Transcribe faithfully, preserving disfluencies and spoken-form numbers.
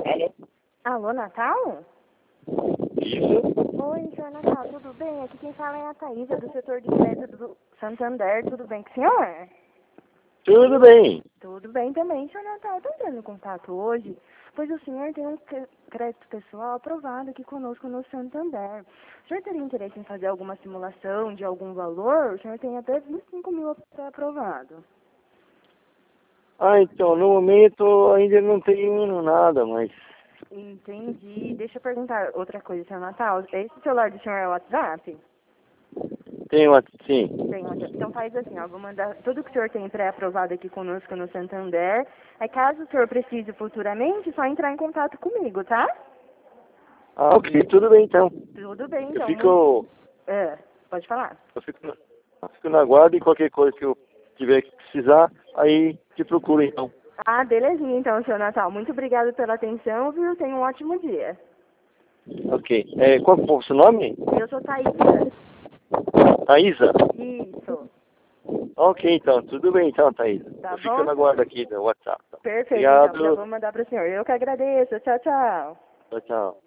Alô? Alô, Natal? Isso? Oi, senhor Natal, tudo bem? Aqui quem fala é a Thaísa, do setor de crédito do Santander. Tudo bem com o senhor? Tudo bem. Tudo bem também, senhor Natal. Estou entrando em contato hoje, pois o senhor tem um cre- crédito pessoal aprovado aqui conosco no Santander. O senhor teria interesse em fazer alguma simulação de algum valor? O senhor tem até vinte e cinco mil para aprovado. Ah, então, no momento ainda não tenho nada, mas Entendi. Deixa eu perguntar outra coisa, senhor Natal. Esse celular do senhor é o WhatsApp? tenho, a- sim. Tem WhatsApp. Então faz assim, ó, vou mandar tudo que o senhor tem pré-aprovado aqui conosco no Santander. Aí caso o senhor precise futuramente, só entrar em contato comigo, tá? Ah, ok, tudo bem então. Tudo bem, Eu então. Muito... fico, É, pode falar. eu fico, na- eu fico na guarda e qualquer coisa que eu tiver que precisar, aí te procuro então. Ah, belezinha então, senhor Natal. Muito obrigado pela atenção, viu? Tenha um ótimo dia. Ok. É, qual foi o seu nome? Eu sou Thaísa. Thaísa? Isso. Ok, então, tudo bem então, Thaísa. Tá Eu fico bom? na guarda aqui do WhatsApp. Perfeito, então. Já Obrigado. vou mandar para o senhor. Eu que agradeço. Tchau, tchau. Tchau, tchau.